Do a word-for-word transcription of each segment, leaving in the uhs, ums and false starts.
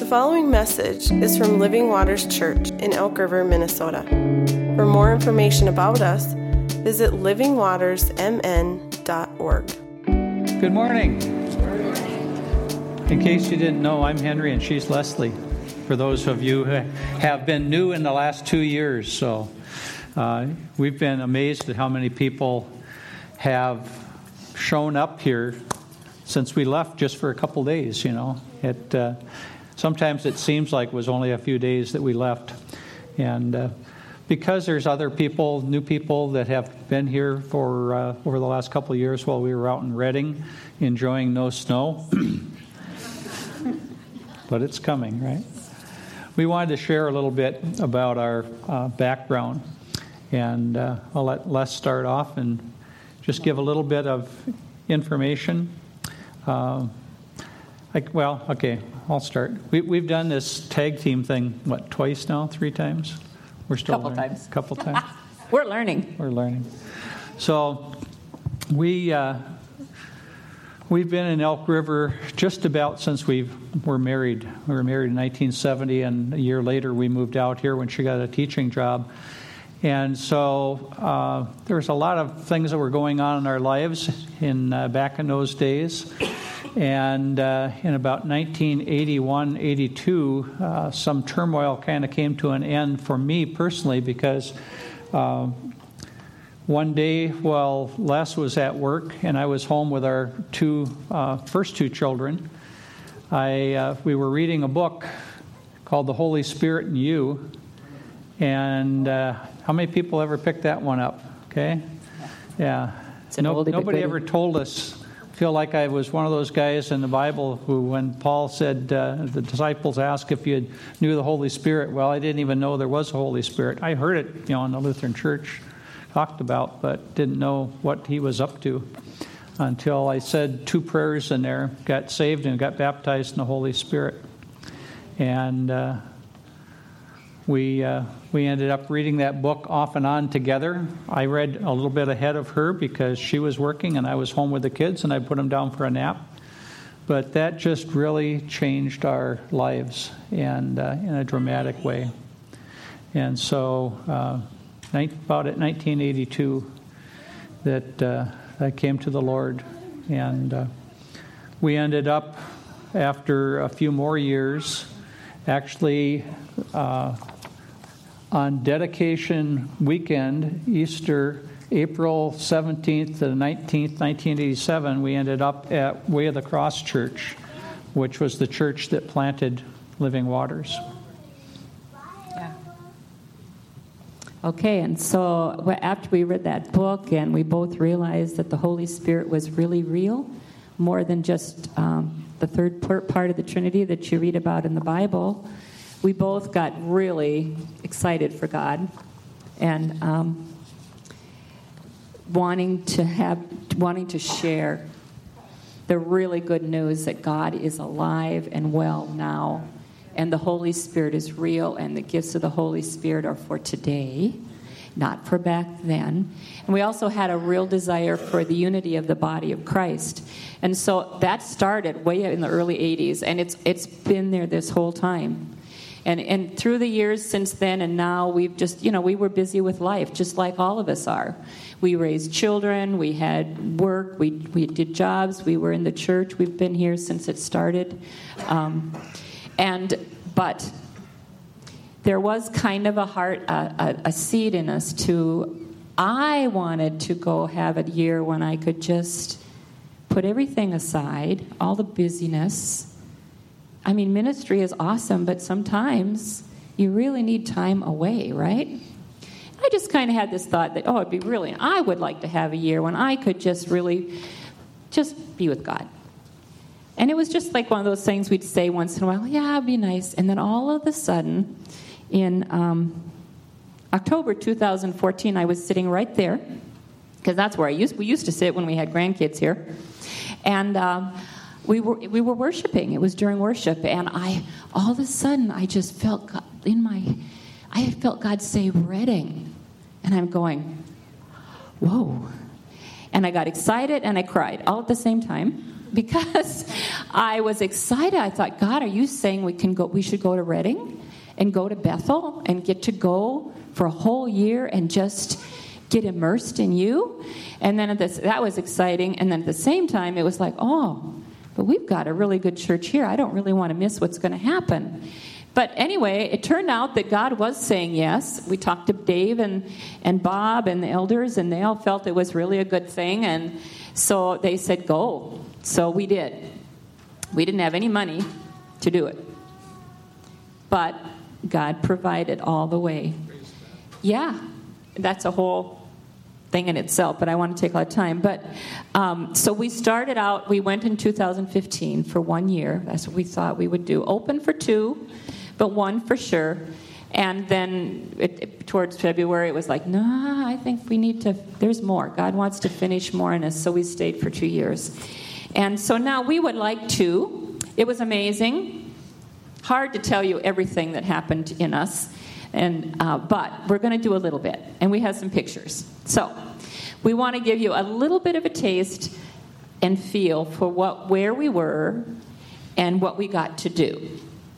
following message is from Living Waters Church in Elk River, Minnesota. For more information about us, visit living waters m n dot org. Good morning. In case you didn't know, I'm Henry and she's Leslie. For those of you who have been new in the last two years, so uh, we've been amazed at how many people have shown up here since we left just for a couple days. You know, it uh, sometimes it seems like it was only a few days that we left, and uh, because there's other people, new people that have been here for uh, over the last couple of years while we were out in Redding enjoying no snow. But it's coming, right? We wanted to share a little bit about our uh, background, and uh, I'll let Les start off and just give a little bit of information. Uh, like, well, okay, I'll start. We, we've done this tag team thing, what, twice now, three times? We're still couple learning. times. Couple times. We're learning. We're learning. So we uh, we've been in Elk River just about since we were married. We were married in nineteen seventy, and a year later we moved out here when she got a teaching job. And so uh, there's a lot of things that were going on in our lives in uh, back in those days. And uh, in about nineteen eighty-one, eighty-two, uh, some turmoil kind of came to an end for me personally, because uh, one day while Les was at work and I was home with our two uh, first two children, I uh, we were reading a book called The Holy Spirit and You. And uh, how many people ever picked that one up? Okay, yeah. No, nobody ever told us. Feel like I was one of those guys in the Bible who, when Paul said, uh, the disciples asked if you knew the Holy Spirit, well, I didn't even know there was a Holy Spirit. I heard it, you know, in the Lutheran Church talked about, but didn't know what he was up to until I said two prayers in there, got saved and got baptized in the Holy Spirit. And uh, we uh, we ended up reading that book off and on together. I read a little bit ahead of her because she was working and I was home with the kids, and I put them down for a nap. But that just really changed our lives, and uh, in a dramatic way. And so uh, about at nineteen eighty-two that uh, I came to the Lord, and uh, we ended up, after a few more years, actually uh, on dedication weekend, Easter, April seventeenth to the nineteenth, nineteen eighty-seven, we ended up at Way of the Cross Church, which was the church that planted Living Waters. Yeah. Okay, and so after we read that book and we both realized that the Holy Spirit was really real, more than just um, the third part of the Trinity that you read about in the Bible, we both got really excited for God, and um, wanting to have, wanting to share the really good news that God is alive and well now, and the Holy Spirit is real, and the gifts of the Holy Spirit are for today, not for back then. And we also had a real desire for the unity of the body of Christ. And so that started way in the early eighties, and it's it's been there this whole time. And and through the years since then and now, we've just, you know, we were busy with life, just like all of us are. We raised children, we had work, we we did jobs, we were in the church. We've been here since it started. Um, and, but there was kind of a heart, a, a, a seed in us to, I wanted to go have a year when I could just put everything aside, all the busyness. I mean, ministry is awesome, but sometimes you really need time away, right? I just kind of had this thought that, oh, it'd be really, I would like to have a year when I could just really, just be with God. And it was just like one of those things we'd say once in a while, yeah, it'd be nice. And then all of a sudden, in um, October two thousand fourteen, I was sitting right there, because that's where I used, we used to sit when we had grandkids here. And um, we were we were worshiping. It was during worship, and I all of a sudden I just felt God in my, I had felt God say Redding, and I'm going, whoa, and I got excited and I cried all at the same time. because I was excited. I thought, God, are you saying we can go? We should go to Redding and go to Bethel and get to go for a whole year and just get immersed in you? And then at this, that was exciting. And then at the same time, it was like, oh, but we've got a really good church here. I don't really want to miss what's going to happen. But anyway, it turned out that God was saying yes. We talked to Dave and, and Bob and the elders, and they all felt it was really a good thing. And so they said, go. So we did. We didn't have any money to do it. But God provided all the way. Yeah, that's a whole thing in itself, but I want to take a lot of time. But um, so we started out, we went in two thousand fifteen for one year. That's what we thought we would do. Open for two, but one for sure. And then it, it, towards February, it was like, nah, I think we need to, there's more. God wants to finish more in us, so we stayed for two years. And so now we would like to. It was amazing. Hard to tell you everything that happened in us. And uh, but we're going to do a little bit, and we have some pictures. So we want to give you a little bit of a taste and feel for what where we were and what we got to do.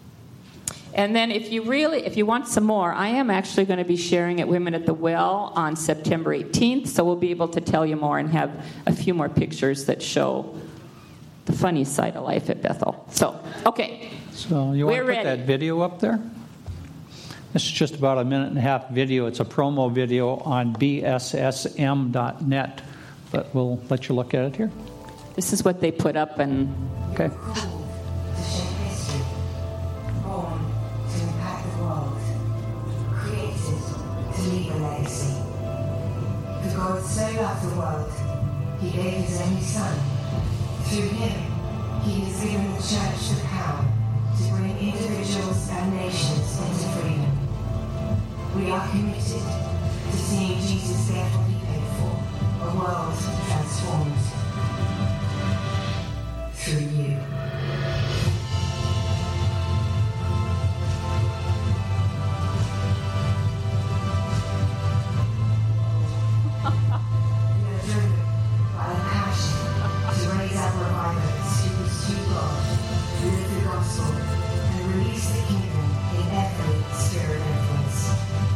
And then if you really, if you want some more, I am actually going to be sharing at Women at the Well on September eighteenth, so we'll be able to tell you more and have a few more pictures that show the funny side of life at Bethel. So, okay. So you want We're to put ready. that video up there? This is just about a minute and a half video. It's a promo video on B S S M dot net, but we'll let you look at it here. This is what they put up, and okay. To shape history, born to impact the world, created to leave a legacy. For God so loved the world, He gave His only Son. Through Him, He has given the Church the power to bring individuals and nations into freedom. We are committed to seeing Jesus therefore be paid for, a world transformed through you. We are driven by a passion to raise up revivalists who pursue God, live the gospel, and release the kingdom in every sphere of influence.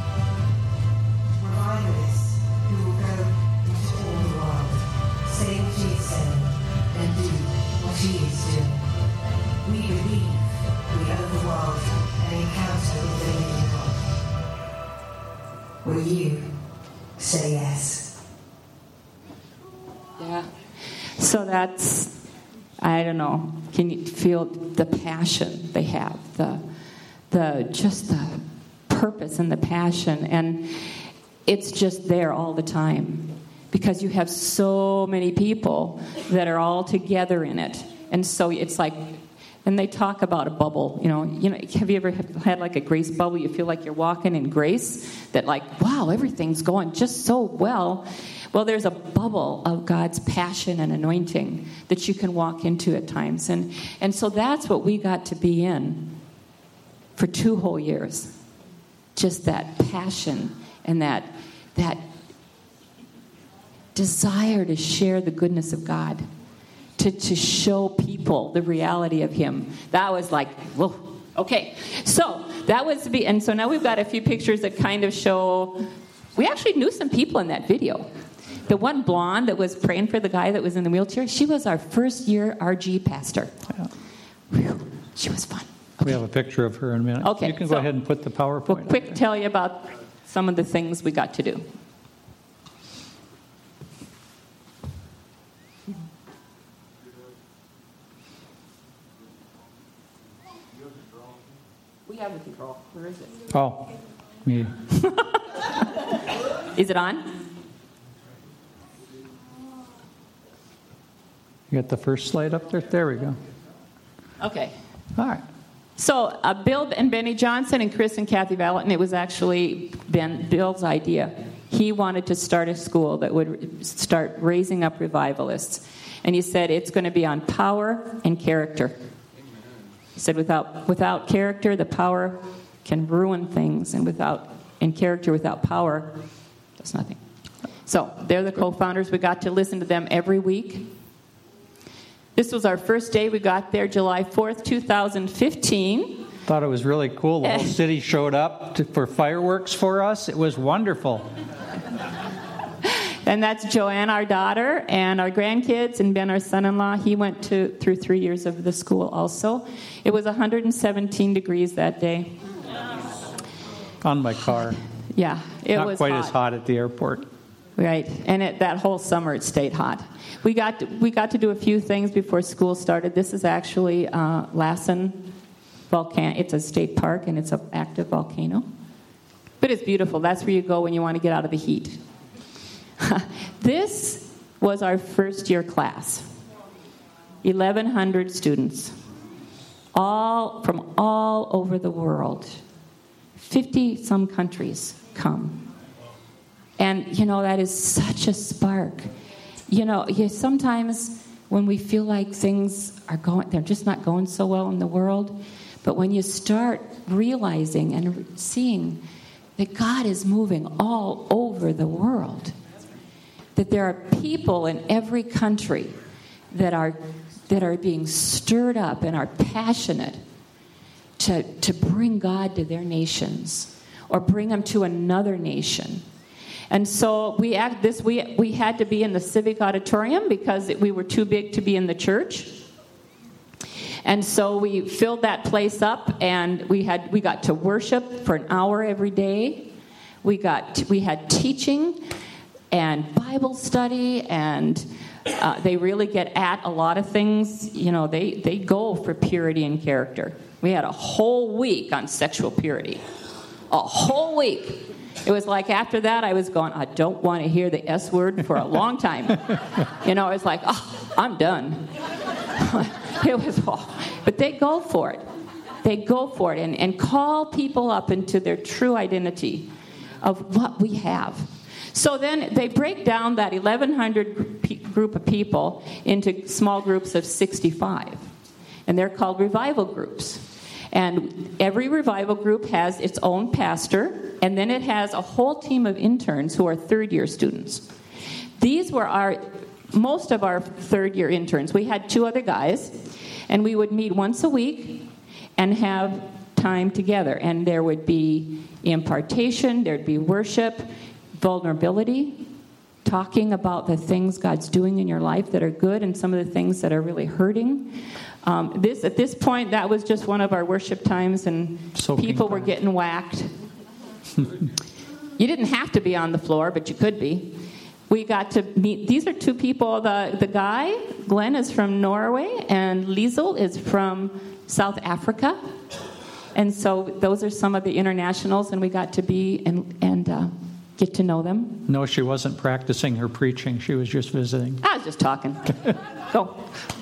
Revivalists who will go into all the world, say what He is saying, and do what He is doing. We believe we owe the world an encounter with the living God. Will you say yes? yeah. So that's, I don't know. Can you feel the passion they have? The, the just the purpose and the passion, and it's just there all the time because you have so many people that are all together in it, and so it's like. And they talk about a bubble, you know. You know, have you ever had like a grace bubble? You feel like you're walking in grace. That like, wow, everything's going just so well. Well, there's a bubble of God's passion and anointing that you can walk into at times, and and so that's what we got to be in for two whole years. Just that passion and that that desire to share the goodness of God. To, to show people the reality of Him. That was like, whoa, okay. So that was, the, and so now we've got a few pictures that kind of show, we actually knew some people in that video. The one blonde that was praying for the guy that was in the wheelchair, she was our first year R G pastor. Yeah. Whew, she was fun. We have a picture of her in a minute. Okay, You can so go ahead and put the PowerPoint We'll up quick there. tell you about some of the things we got to do. We have a control. Where is it? Oh, me. Is it on? You got the first slide up there? There we go. Okay. All right. So uh, Bill and Benny Johnson and Chris and Kathy Vallett, and it was actually Ben Bill's idea. He wanted to start a school that would start raising up revivalists. And he said it's going to be on power and character. He said without without character, the power can ruin things, and without and character without power does nothing. So they're the co-founders. We got to listen to them every week. This was our first day. We got there July fourth, twenty fifteen. Thought it was really cool. The whole city showed up to, for fireworks for us. It was wonderful. And that's Joanne, our daughter, and our grandkids, and Ben, our son-in-law. He went to through three years of the school also. It was one hundred seventeen degrees that day. On my car. Yeah, it Not was quite hot. as hot at the airport. Right, and it, that whole summer it stayed hot. We got to, we got to do a few things before school started. This is actually uh, Lassen Volcano. It's a state park, and it's an active volcano. But it's beautiful. That's where you go when you want to get out of the heat. This was our first year class. eleven hundred students, all from all over the world. fifty some countries come. And, you know, that is such a spark. You know, you, sometimes when we feel like things are going, they're just not going so well in the world, but when you start realizing and seeing that God is moving all over the world, that there are people in every country that are that are being stirred up and are passionate to, to bring God to their nations or bring them to another nation. And so we act this we we had to be in the civic auditorium because we were too big to be in the church. And so we filled that place up, and we had we got to worship for an hour every day. We got we had teaching and Bible study, and uh, they really get at a lot of things. You know, they, they go for purity and character. We had a whole week on sexual purity. A whole week. It was like after that I was going, I don't want to hear the S word for a long time. You know, it's like, oh, I'm done. It was, oh. But they go for it. They go for it and, and call people up into their true identity of what we have. So then they break down that eleven hundred group of people into small groups of sixty-five. And they're called revival groups. And every revival group has its own pastor, and then it has a whole team of interns who are third-year students. These were our most of our third-year interns. We had two other guys, and we would meet once a week and have time together. And there would be impartation, there'd be worship, vulnerability, talking about the things God's doing in your life that are good and some of the things that are really hurting. Um, this at this point, that was just one of our worship times, and Soaking people were time. getting whacked. You didn't have to be on the floor, but you could be. We got to meet, these are two people. The, the guy, Glenn, is from Norway, and Liesel is from South Africa. And so those are some of the internationals, and we got to be and, and uh, get to know them. No, she wasn't practicing her preaching. She was just visiting. I was just talking. Go.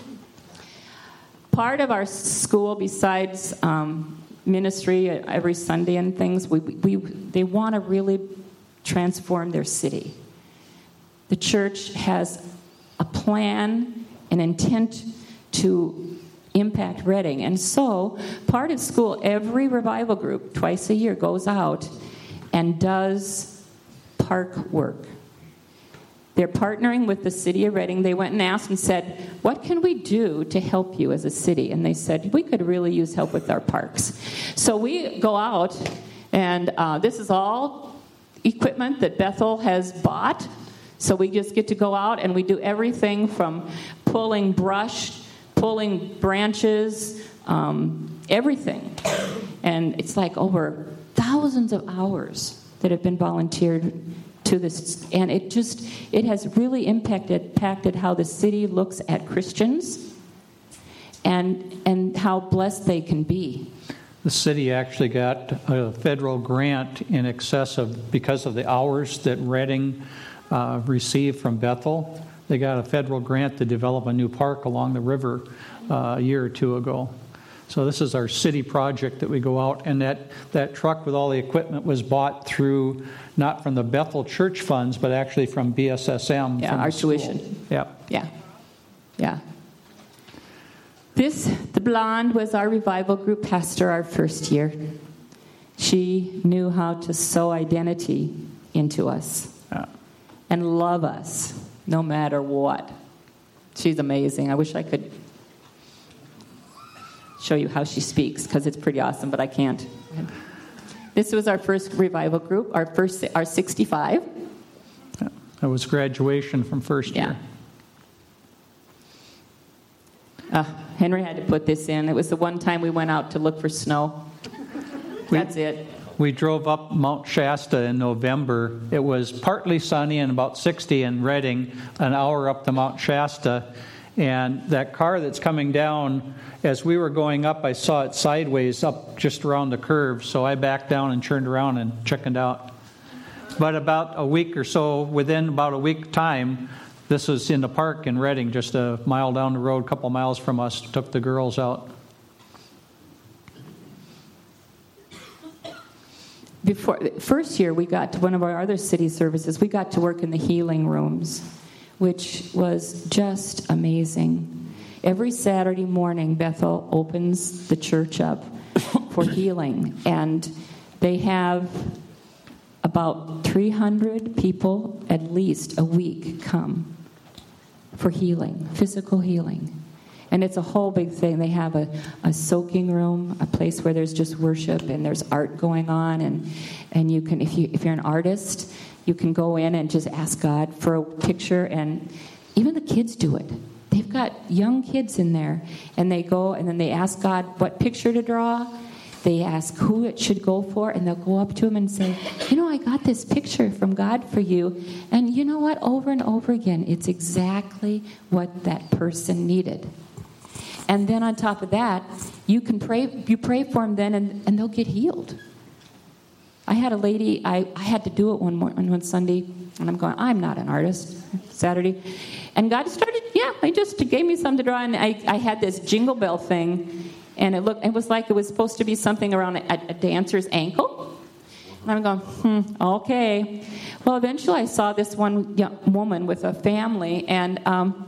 Part of our school, besides um, ministry every Sunday and things, we, we they want to really transform their city. The church has a plan, an intent to impact Redding. And so part of school, every revival group twice a year goes out and does park work. They're partnering with the city of Redding. They went and asked and said, what can we do to help you as a city? And they said, we could really use help with our parks. So we go out, and uh, this is all equipment that Bethel has bought. So we just get to go out, and we do everything from pulling brush, pulling branches, um, everything. And it's like over thousands of hours that have been volunteered to this, and it just it has really impacted impacted how the city looks at Christians and and how blessed they can be. The city actually got a federal grant in excess of, because of the hours that Redding uh, received from Bethel, they got a federal grant to develop a new park along the river uh, a year or two ago. So this is our city project that we go out, and that, that truck with all the equipment was bought through, not from the Bethel church funds, but actually from B S S M. Yeah, from our the school. tuition. Yeah. Yeah. Yeah. This, the blonde, was our revival group pastor our first year. She knew how to sow identity into us Yeah. and love us no matter what. She's amazing. I wish I could show you how she speaks because it's pretty awesome, but I can't. This was our first revival group, our first, our sixty-five. That was graduation from first Yeah. year. Uh, Henry had to put this in. It was the one time we went out to look for snow. That's it. We drove up Mount Shasta in November. It was partly sunny and about sixty in Redding, an hour up to Mount Shasta. And that car that's coming down, as we were going up, I saw it sideways up just around the curve. So I backed down and turned around and chickened out. But about a week or so, within about a week time, this was in the park in Redding, just a mile down the road, a couple miles from us, took the girls out. Before first year, we got to one of our other city services. We got to work in the healing rooms, which was just amazing. Every Saturday morning, Bethel opens the church up for healing, and they have about three hundred people at least a week come for healing, physical healing. And it's a whole big thing. They have a, a soaking room, a place where there's just worship and there's art going on. And, and you can, if you if you're an artist, you can go in and just ask God for a picture. And even the kids do it. They've got young kids in there, and they go and then they ask God what picture to draw. They ask who it should go for, and they'll go up to him and say, you know, I got this picture from God for you. And you know what? Over and over again, it's exactly what that person needed. And then on top of that, you can pray, you pray for them then, and, and they'll get healed. I had a lady, I, I had to do it one morning, one Sunday, and I'm going, I'm not an artist, Saturday. And God started, yeah, he just gave me something to draw, and I, I had this jingle bell thing, and it looked, it was like it was supposed to be something around a, a dancer's ankle. And I'm going, hmm, okay. Well, eventually I saw this one young woman with a family, and um,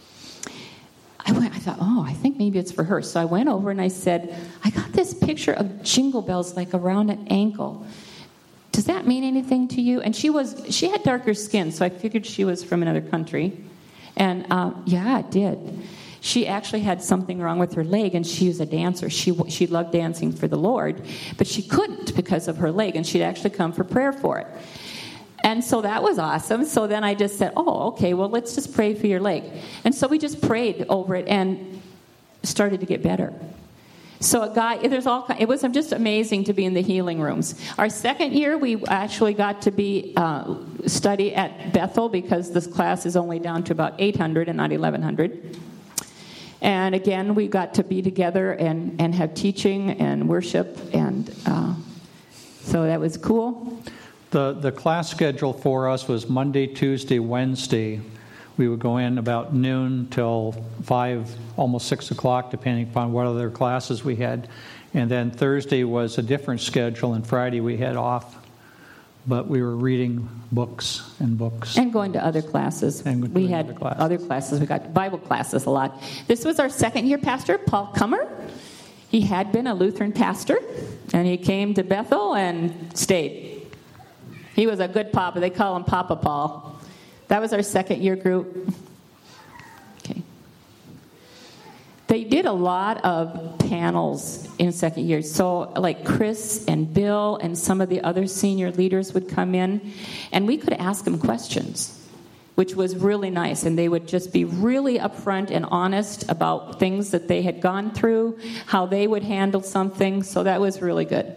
I went, I thought, oh, I think maybe it's for her. So I went over and I said, I got this picture of jingle bells like around an ankle. Does that mean anything to you? And she was, she had darker skin, so I figured she was from another country. And um, yeah, it did. She actually had something wrong with her leg, and she was a dancer. She she loved dancing for the Lord, but she couldn't because of her leg, and she'd actually come for prayer for it. And so that was awesome. So then I just said, oh, okay, well, let's just pray for your leg. And so we just prayed over it and started to get better. So a guy, there's all, it was just amazing to be in the healing rooms. Our second year, we actually got to be uh, study at Bethel because this class is only down to about eight hundred and not eleven hundred. And again, we got to be together and, and have teaching and worship, and uh, so that was cool. The the class schedule for us was Monday, Tuesday, Wednesday. We would go in about noon till five, almost six o'clock, depending upon what other classes we had. And then Thursday was a different schedule, and Friday we had off. But we were reading books and books. And going to other classes. And we had other classes. other classes. We got Bible classes a lot. This was our second year pastor, Paul Kummer. He had been a Lutheran pastor, and he came to Bethel and stayed. He was a good papa. They call him Papa Paul. That was our second year group. Okay. They did a lot of panels in second year. So like Chris and Bill and some of the other senior leaders would come in, and we could ask them questions, which was really nice. And they would just be really upfront and honest about things that they had gone through, how they would handle something. So that was really good.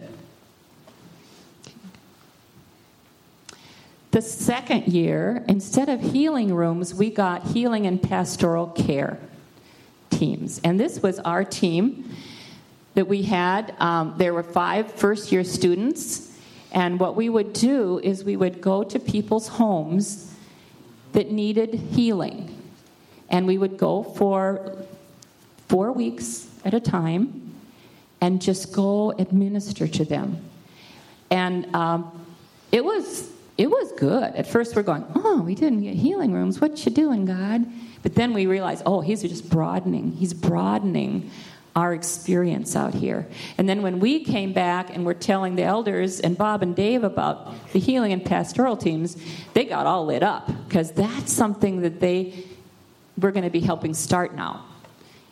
The second year, instead of healing rooms, we got healing and pastoral care teams. And this was our team that we had. Um, there were five first-year students. And what we would do is we would go to people's homes that needed healing. And we would go for four weeks at a time and just go administer to them. And um, it was... It was good. At first we're going, oh, we didn't get healing rooms. What you doing, God? But then we realized, oh, he's just broadening. He's broadening our experience out here. And then when we came back and were telling the elders and Bob and Dave about the healing and pastoral teams, they got all lit up because that's something that they were going to be helping start now.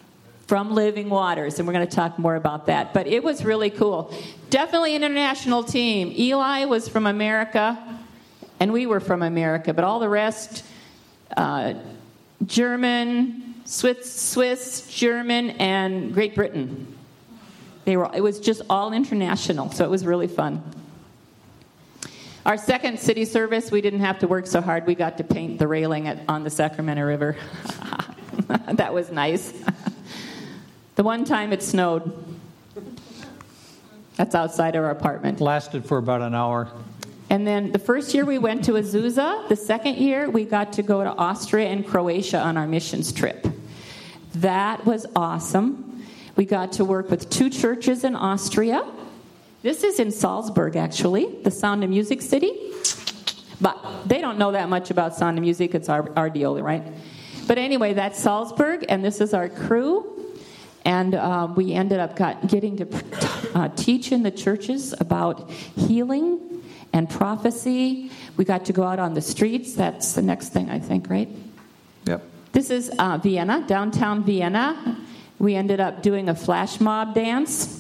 from Living Waters, and we're going to talk more about that. But it was really cool. Definitely an international team. Eli was from America, and we were from America, but all the rest, uh, German, Swiss, Swiss, German, and Great Britain. They were. It was just all international, so it was really fun. Our second city service, we didn't have to work so hard. We got to paint the railing at, on the Sacramento River. That was nice. The one time it snowed. That's outside our apartment. Lasted for about an hour. And then the first year we went to Azusa. The second year we got to go to Austria and Croatia on our missions trip. That was awesome. We got to work with two churches in Austria. This is in Salzburg, actually, the Sound of Music city. But they don't know that much about Sound of Music. It's our, our deal, right? But anyway, that's Salzburg, and this is our crew. And uh, we ended up got, getting to uh, teach in the churches about healing and prophecy. We got to go out on the streets. That's the next thing, I think, right? Yep. This is uh, Vienna, downtown Vienna. We ended up doing a flash mob dance.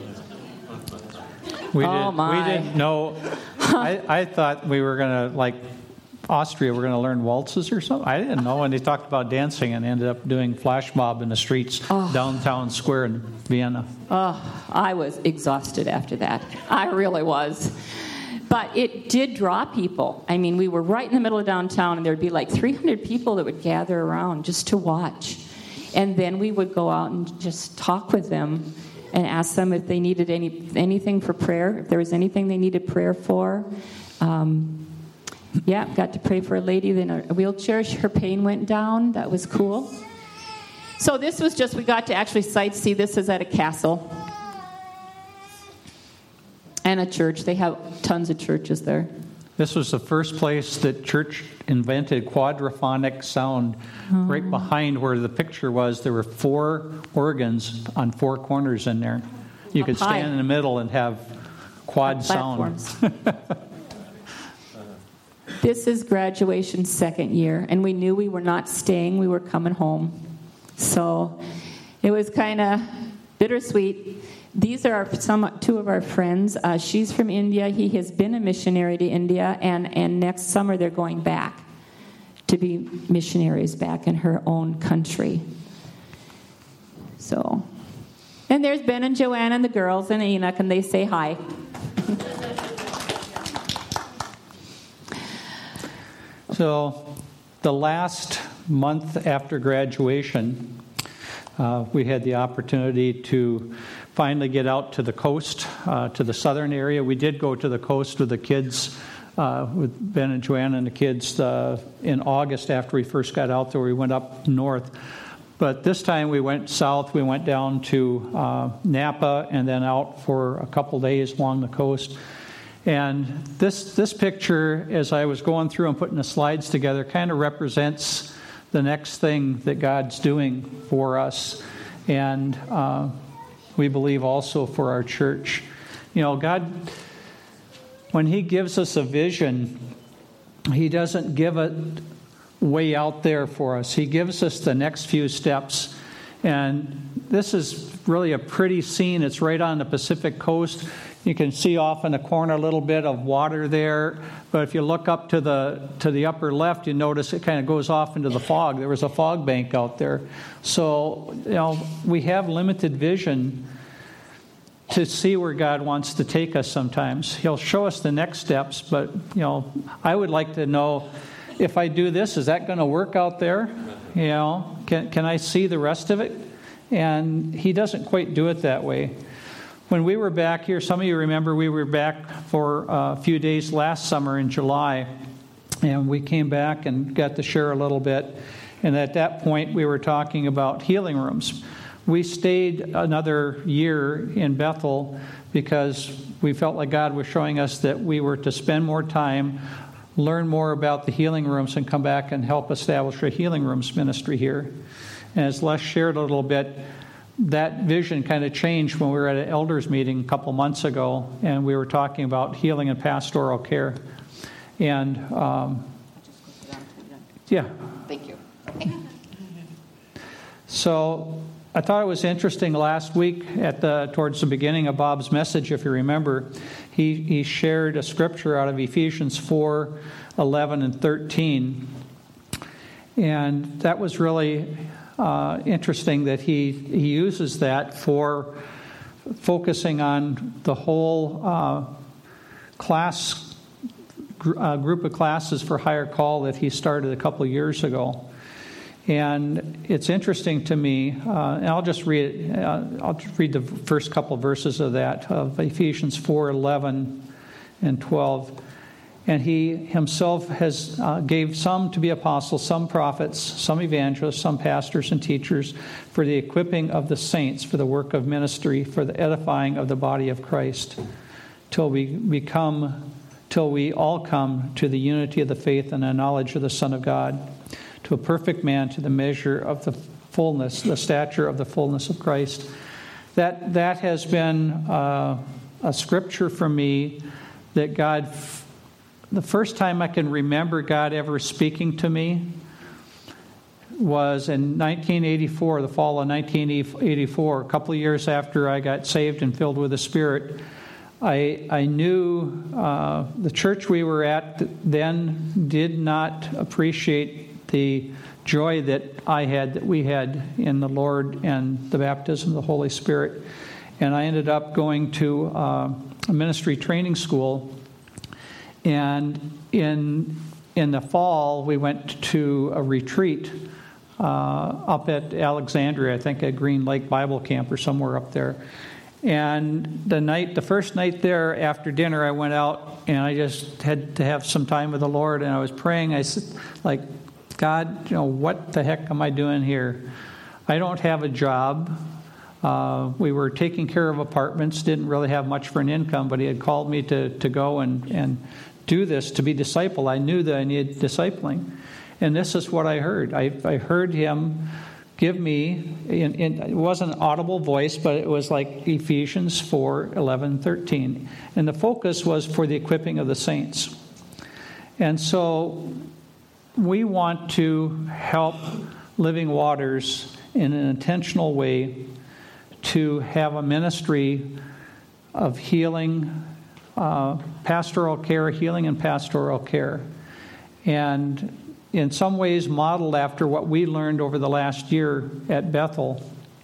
We, oh did, my. we didn't know. I, I thought we were going to, like Austria, we're going to learn waltzes or something. I didn't know. And they talked about dancing and ended up doing flash mob in the streets, oh. downtown square in Vienna. Oh, I was exhausted after that. I really was. But it did draw people. I mean, we were right in the middle of downtown, and there would be like three hundred people that would gather around just to watch. And then we would go out and just talk with them and ask them if they needed any anything for prayer, if there was anything they needed prayer for. Um, yeah, got to pray for a lady in a wheelchair. Her pain went down. That was cool. So this was just, we got to actually sightsee. This is at a castle and a church. They have tons of churches there. This was the first place that church invented quadraphonic sound. Oh. Right behind where the picture was, there were four organs on four corners in there. You Up could high. stand in the middle and have quad sound. This is graduation second year, and we knew we were not staying. We were coming home. So it was kind of bittersweet. These are our, some two of our friends. Uh, she's from India. He has been a missionary to India, and, and next summer they're going back to be missionaries back in her own country. So, and there's Ben and Joanne and the girls and Enoch, and they say hi. So the last month after graduation, uh, we had the opportunity to finally get out to the coast, uh, to the southern area. We did go to the coast with the kids, uh, with Ben and Joanne and the kids uh, in August after we first got out there. We went up north. But this time we went south. We went down to uh, Napa and then out for a couple days along the coast. And this this picture, as I was going through and putting the slides together, kind of represents the next thing that God's doing for us. And uh, we believe also for our church. You know, God, when He gives us a vision, He doesn't give it way out there for us. He gives us the next few steps. And this is really a pretty scene. It's right on the Pacific coast. You can see off in the corner a little bit of water there. But if you look up to the to the upper left, you notice it kind of goes off into the fog. There was a fog bank out there. So, you know, we have limited vision to see where God wants to take us sometimes. He'll show us the next steps, but, you know, I would like to know, if I do this, is that going to work out there? You know, can can I see the rest of it? And He doesn't quite do it that way. When we were back here, some of you remember we were back for a few days last summer in July, and we came back and got to share a little bit. And at that point, we were talking about healing rooms. We stayed another year in Bethel because we felt like God was showing us that we were to spend more time, learn more about the healing rooms, and come back and help establish a healing rooms ministry here. And as Les shared a little bit, that vision kind of changed when we were at an elders meeting a couple months ago, and we were talking about healing and pastoral care. And um, yeah, thank you. So I thought it was interesting last week at the towards the beginning of Bob's message, if you remember, he, he shared a scripture out of Ephesians four, eleven, and thirteen. And that was really uh, interesting that he, he uses that for focusing on the whole uh, class, gr- uh, group of classes for higher call that he started a couple of years ago. And it's interesting to me, uh, and I'll just read it, uh, I'll just read the first couple of verses of that, of Ephesians four, eleven, and twelve. And he himself has uh, gave some to be apostles, some prophets, some evangelists, some pastors and teachers, for the equipping of the saints, for the work of ministry, for the edifying of the body of Christ, till we become, till we all come to the unity of the faith and the knowledge of the Son of God, to a perfect man, to the measure of the fullness, the stature of the fullness of Christ. That that has been uh, a scripture for me that God. The first time I can remember God ever speaking to me was in nineteen eighty-four, the fall of nineteen eighty-four, a couple of years after I got saved and filled with the Spirit. I I knew uh, the church we were at then did not appreciate the joy that I had, that we had in the Lord and the baptism of the Holy Spirit. And I ended up going to uh, a ministry training school. And in in the fall, we went to a retreat uh, up at Alexandria, I think at Green Lake Bible Camp or somewhere up there. And the night, the first night there, after dinner, I went out and I just had to have some time with the Lord. And I was praying. I said, like, God, you know, what the heck am I doing here? I don't have a job. Uh, we were taking care of apartments, didn't really have much for an income, but he had called me to, to go and, and do this, to be discipled. I knew that I needed discipling. And this is what I heard. I, I heard him give me, in, in, it wasn't an audible voice, but it was like Ephesians four, eleven, thirteen. And the focus was for the equipping of the saints. And so we want to help Living Waters in an intentional way to have a ministry of healing, uh, pastoral care, healing and pastoral care. And in some ways modeled after what we learned over the last year at Bethel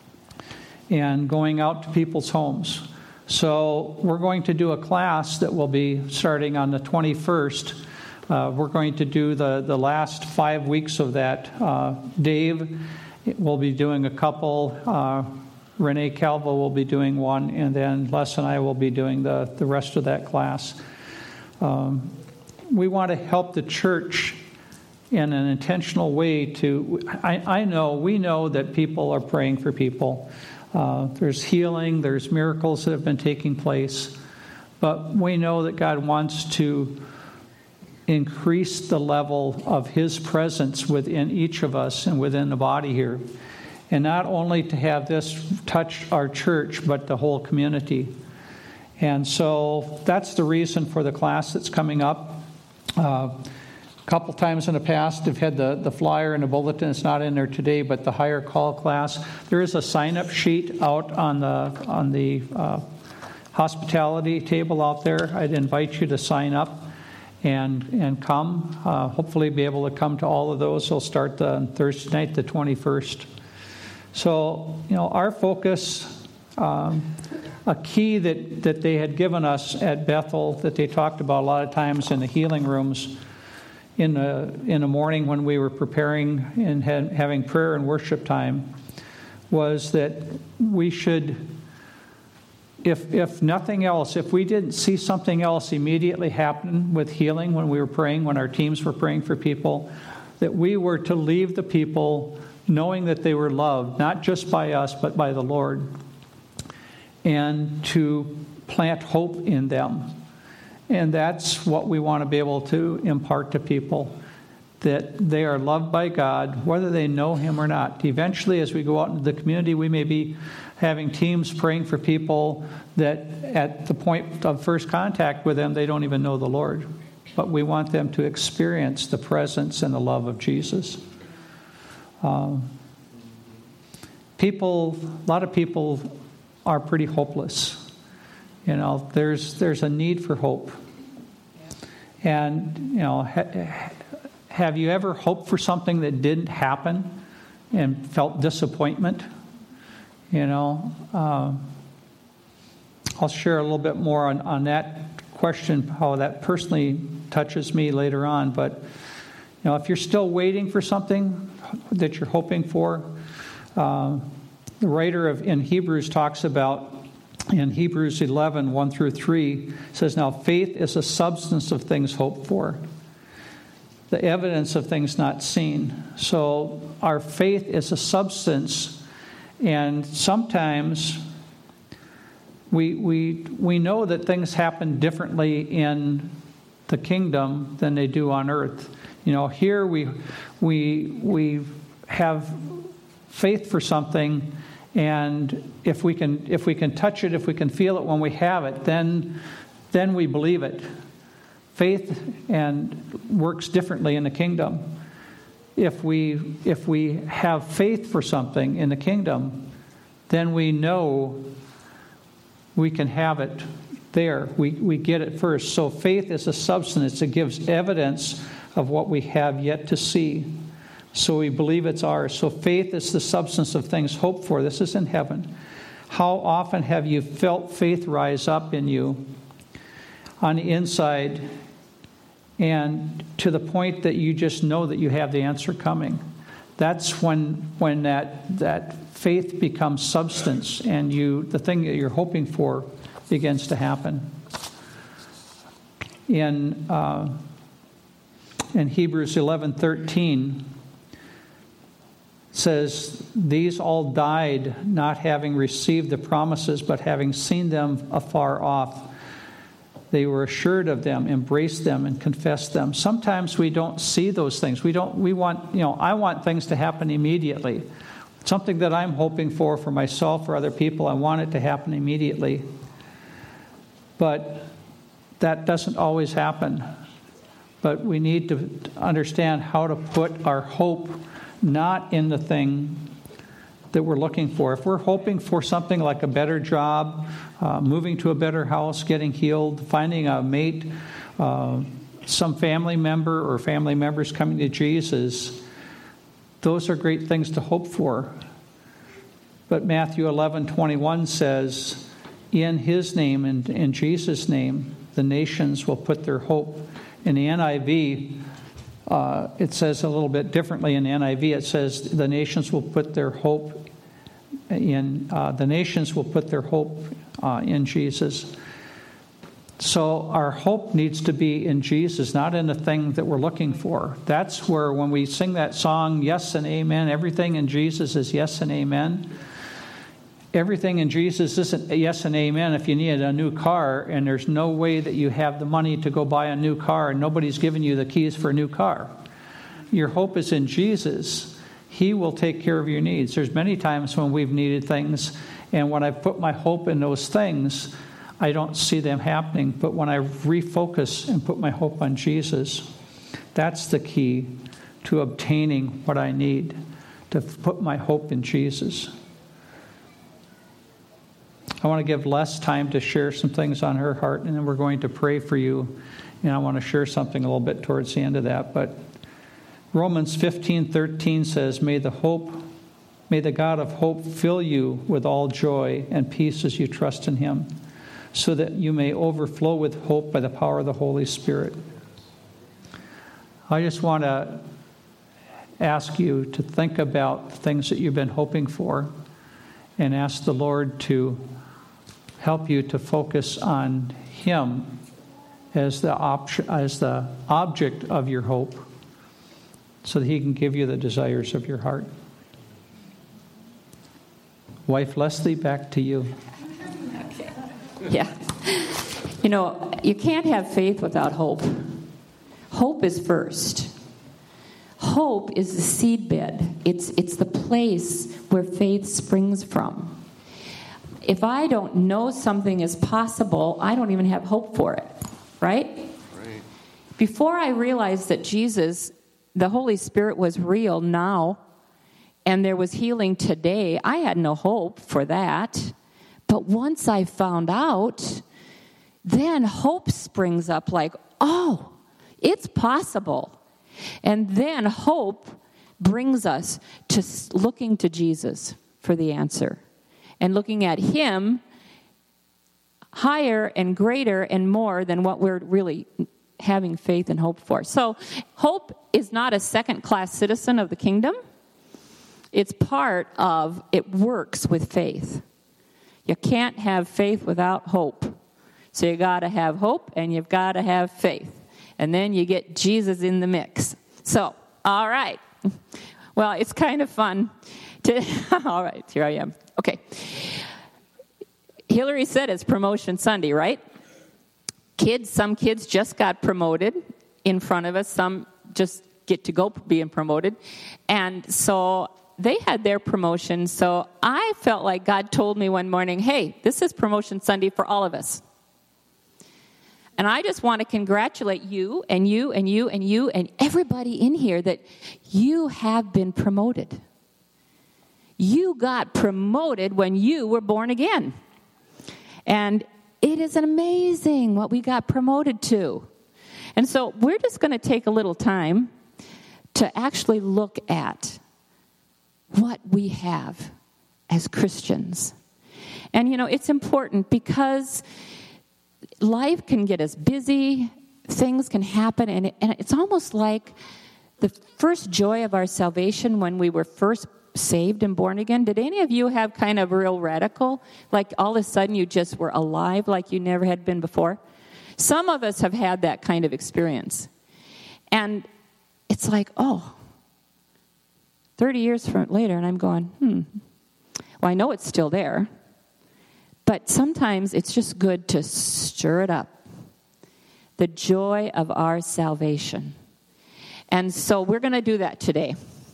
and going out to people's homes. So we're going to do a class that will be starting on the twenty-first. Uh, we're going to do the, the last five weeks of that. Uh, Dave will be doing a couple. Uh, Renee Calvo will be doing one, and then Les and I will be doing the, the rest of that class. Um, we want to help the church in an intentional way to, I, I know, we know that people are praying for people. Uh, there's healing, there's miracles that have been taking place, but we know that God wants to increase the level of His presence within each of us and within the body here. And not only to have this touch our church, but the whole community. And so that's the reason for the class that's coming up. Uh, a couple times in the past, I've had the, the flyer and the bulletin. It's not in there today, but the higher call class. There is a sign-up sheet out on the on the uh, hospitality table out there. I'd invite you to sign up and and come. Uh, hopefully be able to come to all of those. They'll start the, on Thursday night, the twenty-first. So, you know, our focus, um, a key that, that they had given us at Bethel that they talked about a lot of times in the healing rooms in the, in the morning when we were preparing and had, having prayer and worship time was that we should, if if nothing else, if we didn't see something else immediately happen with healing when we were praying, when our teams were praying for people, that we were to leave the people knowing that they were loved, not just by us, but by the Lord, and to plant hope in them. And that's what we want to be able to impart to people, that they are loved by God, whether they know Him or not. Eventually, as we go out into the community, we may be having teams praying for people that at the point of first contact with them, they don't even know the Lord. But we want them to experience the presence and the love of Jesus. Um, people, a lot of people are pretty hopeless. You know, there's there's a need for hope. And, you know, ha- have you ever hoped for something that didn't happen and felt disappointment? You know, uh, I'll share a little bit more on, on that question, how that personally touches me later on. But, you know, if you're still waiting for something that you're hoping for, uh, the writer of in Hebrews talks about, in Hebrews eleven, one through three, says, now faith is a substance of things hoped for, the evidence of things not seen. So our faith is a substance, and sometimes we we we know that things happen differently in the kingdom than they do on earth. You know, here we we we have faith for something, and if we can if we can touch it, if we can feel it when we have it, then then we believe it. Faith and works differently in the kingdom. If we if we have faith for something in the kingdom, then we know we can have it there. We we get it first. So faith is a substance. It gives evidence of what we have yet to see. So we believe it's ours. So faith is the substance of things hoped for. This is in heaven. How often have you felt faith rise up in you on the inside, and to the point that you just know that you have the answer coming? That's when when that that faith becomes substance, and you the thing that you're hoping for begins to happen. In uh, in Hebrews eleven thirteen says, these all died not having received the promises, but having seen them afar off. They were assured of them, embraced them, and confessed them. Sometimes we don't see those things. We don't. We want, you know, I want things to happen immediately. Something that I'm hoping for for myself or other people, I want it to happen immediately. But that doesn't always happen. But we need to understand how to put our hope not in the thing that we're looking for. If we're hoping for something like a better job, uh, moving to a better house, getting healed, finding a mate, uh, some family member or family members coming to Jesus, those are great things to hope for. But Matthew eleven twenty-one says, in his name and in Jesus' name, the nations will put their hope. In the N I V, uh, it says a little bit differently. In the N I V, it says the nations will put their hope in uh, the nations will put their hope uh, in Jesus. So our hope needs to be in Jesus, not in the thing that we're looking for. That's where, when we sing that song, yes and amen, everything in Jesus is yes and amen. Everything in Jesus isn't yes and amen if you need a new car and there's no way that you have the money to go buy a new car and nobody's giving you the keys for a new car. Your hope is in Jesus. He will take care of your needs. There's many times when we've needed things, and when I put my hope in those things, I don't see them happening. But when I refocus and put my hope on Jesus, that's the key to obtaining what I need, to put my hope in Jesus. I want to give Les time to share some things on her heart, and then we're going to pray for you. And I want to share something a little bit towards the end of that. But Romans fifteen thirteen says, May the hope, may the God of hope fill you with all joy and peace as you trust in him, so that you may overflow with hope by the power of the Holy Spirit. I just want to ask you to think about the things that you've been hoping for, and ask the Lord to help you to focus on him as the op- as the object of your hope, so that he can give you the desires of your heart. Wife Leslie, back to you. Okay. Yeah. You know, you can't have faith without hope. Hope is first. Hope is the seedbed. It's it's the place where faith springs from. If I don't know something is possible, I don't even have hope for it, right? Right. Before I realized that Jesus, the Holy Spirit, was real now, and there was healing today. I had no hope for that. But once I found out, then hope springs up like, oh, it's possible. And then hope brings us to looking to Jesus for the answer and looking at him higher and greater and more than what we're really having faith and hope for. So hope is not a second-class citizen of the kingdom. It's part of, it works with faith. You can't have faith without hope. So you got to have hope and you've got to have faith. And then you get Jesus in the mix. So, all right. Well, it's kind of fun to, all right, here I am. Okay. Hillary said it's Promotion Sunday, right? Kids, some kids just got promoted in front of us. Some just get to go being promoted. And so they had their promotion. So I felt like God told me one morning, hey, this is Promotion Sunday for all of us. And I just want to congratulate you and you and you and you and everybody in here that you have been promoted. You got promoted when you were born again. And it is amazing what we got promoted to. And so we're just going to take a little time to actually look at what we have as Christians. And, you know, it's important because life can get us busy, things can happen, and, it, and it's almost like the first joy of our salvation when we were first saved and born again. Did any of you have kind of real radical, like all of a sudden you just were alive like you never had been before? Some of us have had that kind of experience. And it's like, oh, thirty years from later, and I'm going, hmm, well, I know it's still there. But sometimes it's just good to stir it up. The joy of our salvation. And so we're going to do that today.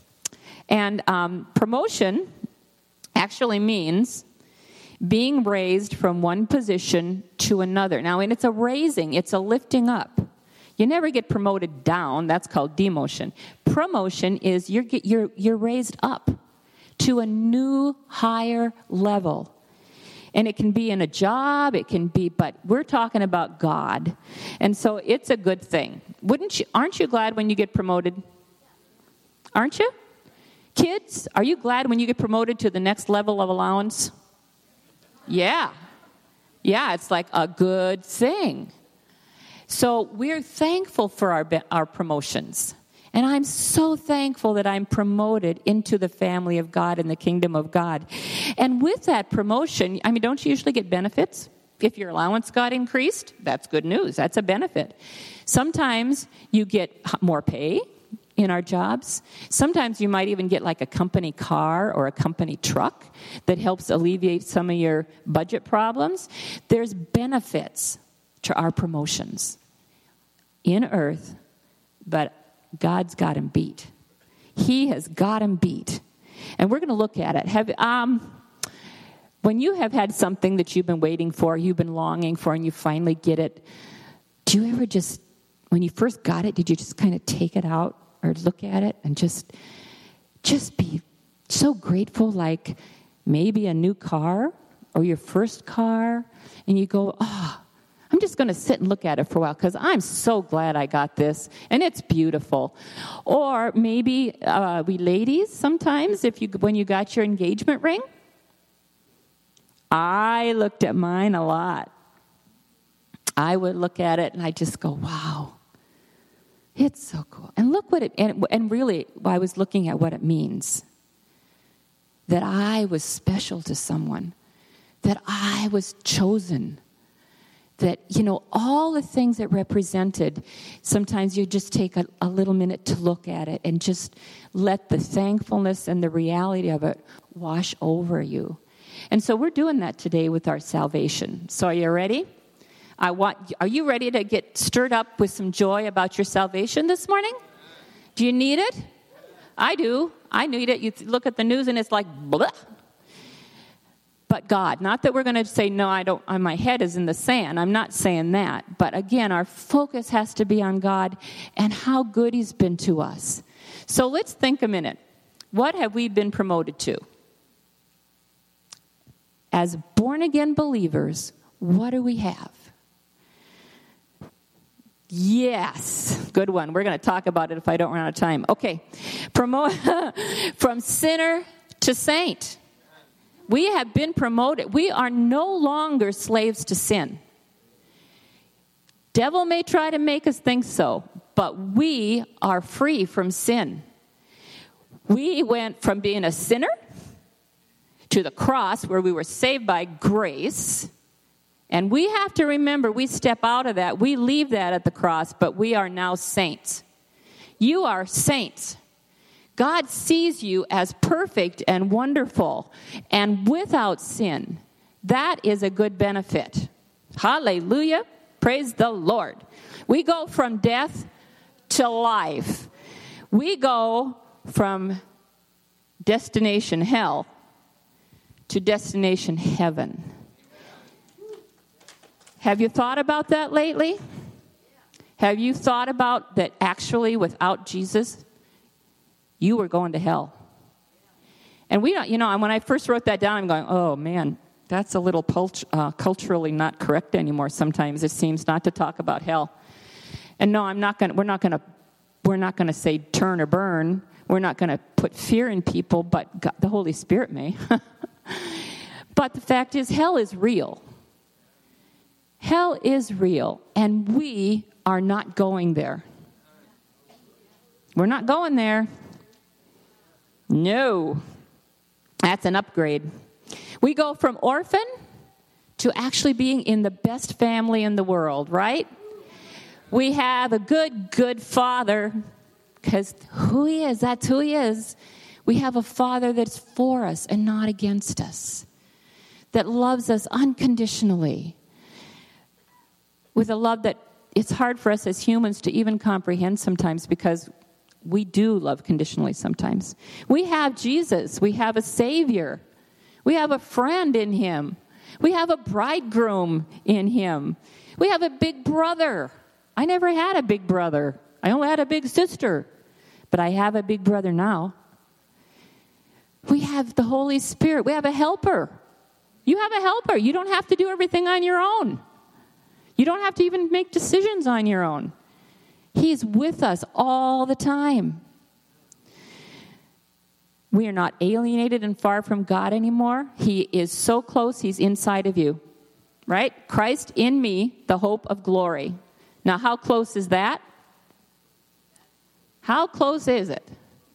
And um, promotion actually means being raised from one position to another. Now, and it's a raising, it's a lifting up. You never get promoted down. That's called demotion. Promotion is you're you're you're raised up to a new, higher level. And it can be in a job, it can be, but we're talking about God. And so it's a good thing. Wouldn't you, aren't you glad when you get promoted? Aren't you? Kids, are you glad when you get promoted to the next level of allowance? Yeah. Yeah, it's like a good thing. So we're thankful for our our promotions. And I'm so thankful that I'm promoted into the family of God and the kingdom of God. And with that promotion, I mean, don't you usually get benefits? If your allowance got increased, that's good news. That's a benefit. Sometimes you get more pay in our jobs. Sometimes you might even get like a company car or a company truck that helps alleviate some of your budget problems. There's benefits to our promotions in earth, but God's got him beat. He has got him beat. And we're going to look at it. Have um, when you have had something that you've been waiting for, you've been longing for, and you finally get it, do you ever just, when you first got it, did you just kind of take it out or look at it and just, just be so grateful, like maybe a new car or your first car, and you go, oh, I'm just going to sit and look at it for a while because I'm so glad I got this, and it's beautiful. Or maybe uh, we ladies, sometimes, if you when you got your engagement ring, I looked at mine a lot. I would look at it, and I just go, wow, it's so cool. And look what it, and, and really, I was looking at what it means. That I was special to someone. That I was chosen. That, you know, all the things that represented, sometimes you just take a, a little minute to look at it and just let the thankfulness and the reality of it wash over you. And so we're doing that today with our salvation. So are you ready? I want. Are you ready to get stirred up with some joy about your salvation this morning? Do you need it? I do. I need it. You look at the news and it's like, blah. But God, not that we're going to say, no, I don't, my head is in the sand. I'm not saying that. But again, our focus has to be on God and how good he's been to us. So let's think a minute. What have we been promoted to? As born-again believers, what do we have? Yes. Good one. We're going to talk about it if I don't run out of time. Okay. Promote from sinner to saint. We have been promoted. We are no longer slaves to sin. Devil may try to make us think so, but we are free from sin. We went from being a sinner to the cross where we were saved by grace. And we have to remember, we step out of that. We leave that at the cross, but we are now saints. You are saints. God sees you as perfect and wonderful and without sin. That is a good benefit. Hallelujah. Praise the Lord. We go from death to life. We go from destination hell to destination heaven. Have you thought about that lately? Have you thought about that actually without Jesus, you were going to hell? And we don't, you know, when I first wrote that down, I'm going, oh man, that's a little pult- uh, culturally not correct anymore. Sometimes it seems not to talk about hell. And no, I'm not going. We're not going to. We're not going to say turn or burn. We're not going to put fear in people, but God, the Holy Spirit may. But the fact is, hell is real. Hell is real, and we are not going there. We're not going there. No. That's an upgrade. We go from orphan to actually being in the best family in the world, right? We have a good, good father, because who he is, that's who he is. We have a father that's for us and not against us, that loves us unconditionally, with a love that it's hard for us as humans to even comprehend sometimes, because we do love conditionally sometimes. We have Jesus. We have a Savior. We have a friend in him. We have a bridegroom in him. We have a big brother. I never had a big brother. I only had a big sister. But I have a big brother now. We have the Holy Spirit. We have a helper. You have a helper. You don't have to do everything on your own. You don't have to even make decisions on your own. He's with us all the time. We are not alienated and far from God anymore. He is so close, he's inside of you. Right? Christ in me, the hope of glory. Now, how close is that? How close is it?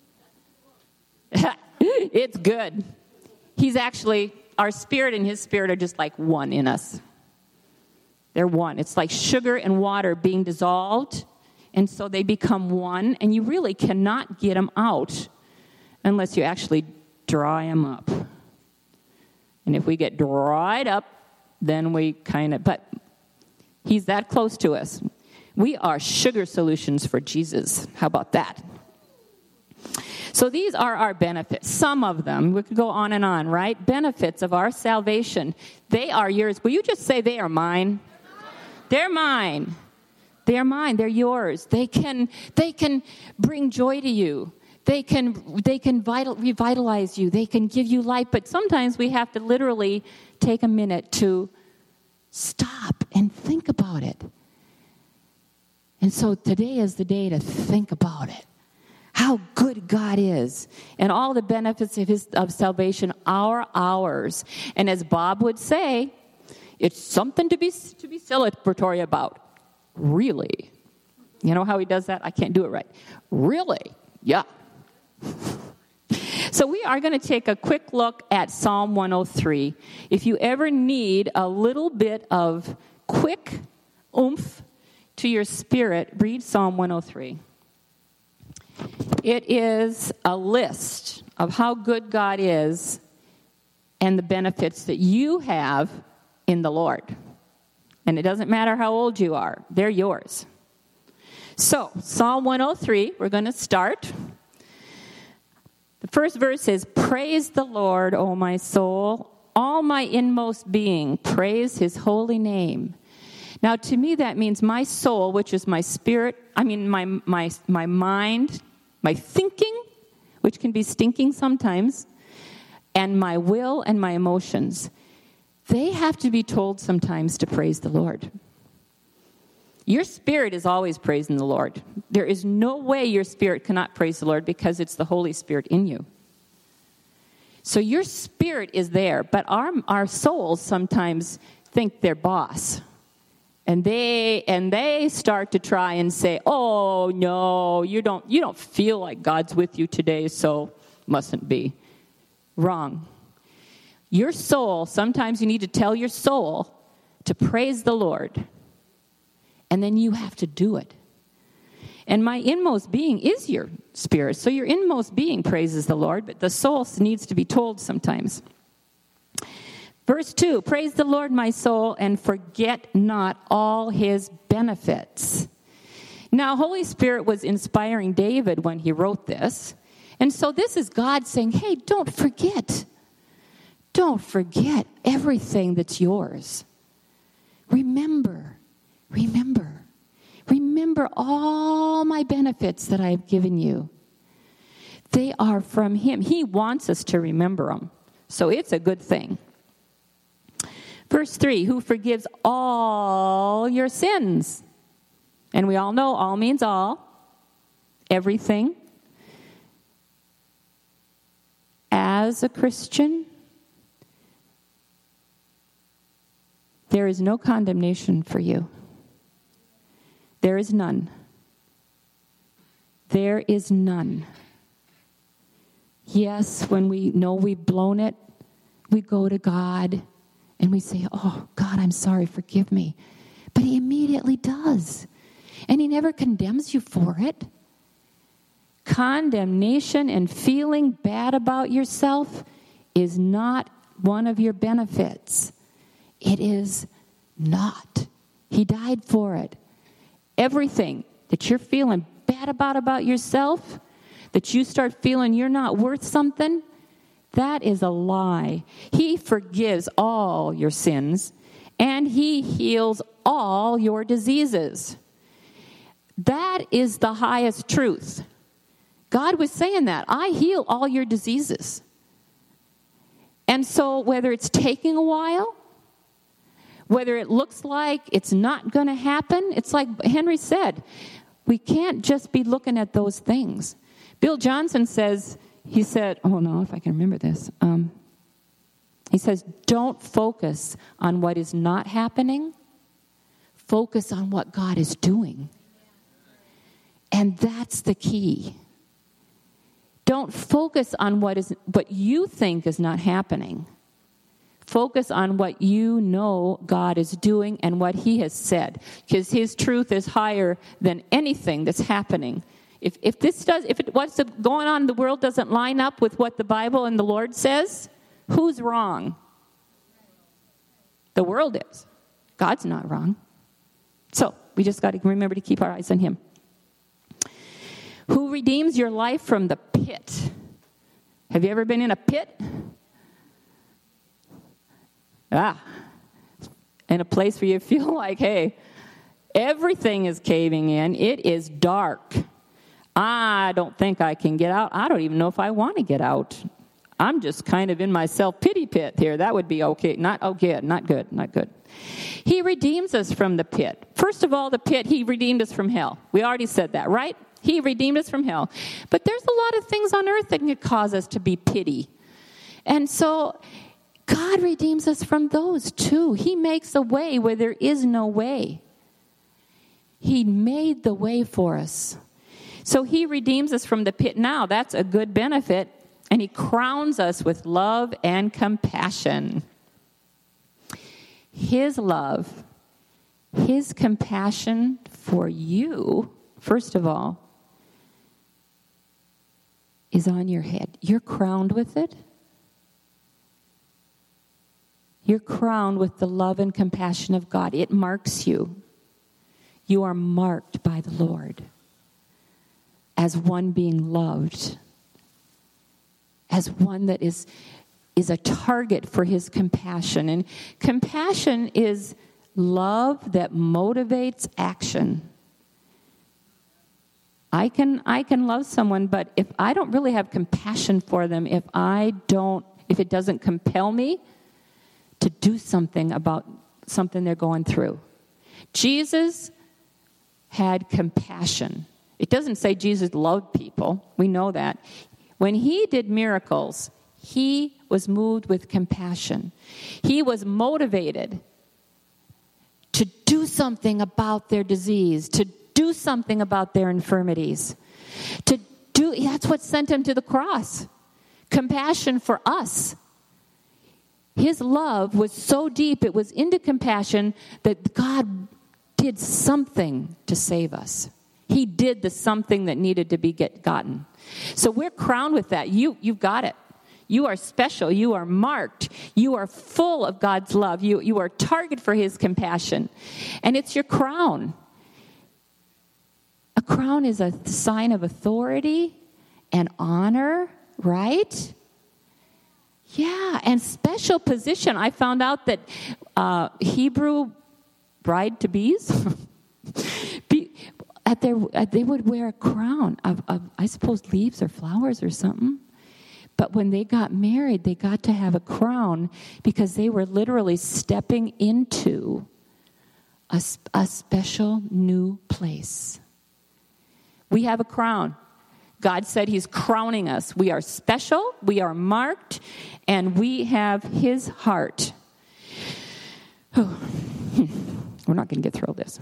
It's good. He's actually, our spirit and his spirit are just like one in us. They're one. It's like sugar and water being dissolved, and so they become one, and you really cannot get them out unless you actually dry them up. And if we get dried up, then we kind of, but he's that close to us. We are sugar solutions for Jesus. How about that? So these are our benefits. Some of them, we could go on and on, right? Benefits of our salvation. They are yours. Will you just say they are mine? They're mine. They're mine. They're yours. They can, they can bring joy to you. They can, they can vital, revitalize you. They can give you life. But sometimes we have to literally take a minute to stop and think about it. And so today is the day to think about it. How good God is. And all the benefits of his of salvation are ours. And as Bob would say, it's something to be to be celebratory about. Really. You know how he does that? I can't do it right. Really? Yeah. So we are going to take a quick look at Psalm one oh three. If you ever need a little bit of quick oomph to your spirit, read Psalm one oh three. It is a list of how good God is and the benefits that you have in the Lord. And it doesn't matter how old you are. They're yours. So, Psalm one oh three, we're going to start. The first verse is, "Praise the Lord, O my soul, all my inmost being, praise his holy name." Now, to me, that means my soul, which is my spirit, I mean, my my my mind, my thinking, which can be stinking sometimes, and my will and my emotions, they have to be told sometimes to praise the Lord. Your spirit is always praising the Lord. There is no way your spirit cannot praise the Lord because it's the Holy Spirit in you. So your spirit is there, but our our souls sometimes think they're boss. And they and they start to try and say, "Oh, no, you don't you don't feel like God's with you today, so mustn't be." Wrong. Your soul, sometimes you need to tell your soul to praise the Lord. And then you have to do it. And my inmost being is your spirit. So your inmost being praises the Lord, but the soul needs to be told sometimes. Verse two, praise the Lord, my soul, and forget not all his benefits. Now, Holy Spirit was inspiring David when he wrote this. And so this is God saying, hey, don't forget. Don't forget everything that's yours. Remember, remember, remember all my benefits that I have given you. They are from him. He wants us to remember them. So it's a good thing. Verse three, who forgives all your sins. And we all know all means all, everything. As a Christian, there is no condemnation for you. There is none. There is none. Yes, when we know we've blown it, we go to God and we say, oh, God, I'm sorry, forgive me. But he immediately does. And he never condemns you for it. Condemnation and feeling bad about yourself is not one of your benefits. It is not. He died for it. Everything that you're feeling bad about about yourself, that you start feeling you're not worth something, that is a lie. He forgives all your sins, and he heals all your diseases. That is the highest truth. God was saying that. I heal all your diseases. And so whether it's taking a while, whether it looks like it's not going to happen, it's like Henry said, we can't just be looking at those things. Bill Johnson says, he said, oh no, if I can remember this. Um, he says, don't focus on what is not happening. Focus on what God is doing. And that's the key. Don't focus on what is what you think is not happening. Focus on what you know God is doing and what he has said. Because his truth is higher than anything that's happening. If if this does, if it, what's going on in the world doesn't line up with what the Bible and the Lord says, who's wrong? The world is. God's not wrong. So we just got to remember to keep our eyes on him. Who redeems your life from the pit? Have you ever been in a pit? Ah, in a place where you feel like, hey, everything is caving in. It is dark. I don't think I can get out. I don't even know if I want to get out. I'm just kind of in my self-pity pit here. That would be okay. Not okay. Not good. Not good. He redeems us from the pit. First of all, the pit, he redeemed us from hell. We already said that, right? He redeemed us from hell. But there's a lot of things on earth that can cause us to be pity. And so God redeems us from those too. He makes a way where there is no way. He made the way for us. So he redeems us from the pit now. That's a good benefit. And he crowns us with love and compassion. His love, his compassion for you, first of all, is on your head. You're crowned with it. You're crowned with the love and compassion of God. It marks you. You are marked by the Lord as one being loved, as one that is, is a target for his compassion. And compassion is love that motivates action. I can I can love someone, but if I don't really have compassion for them, if I don't, if it doesn't compel me to do something about something they're going through. Jesus had compassion. It doesn't say Jesus loved people. We know that. When he did miracles, he was moved with compassion. He was motivated to do something about their disease, to do something about their infirmities. To do that's what sent him to the cross. Compassion for us. His love was so deep, it was into compassion that God did something to save us. He did the something that needed to be get gotten. So we're crowned with that. You, you've got it. You are special. You are marked. You are full of God's love. You, you are a target for his compassion. And it's your crown. A crown is a sign of authority and honor, right? Yeah, and special position. I found out that uh, Hebrew bride-to-bees, be, at their, at, they would wear a crown of, of, I suppose, leaves or flowers or something. But when they got married, they got to have a crown because they were literally stepping into a, a special new place. We have a crown. God said he's crowning us. We are special, we are marked, and we have his heart. Oh, we're not going to get through this.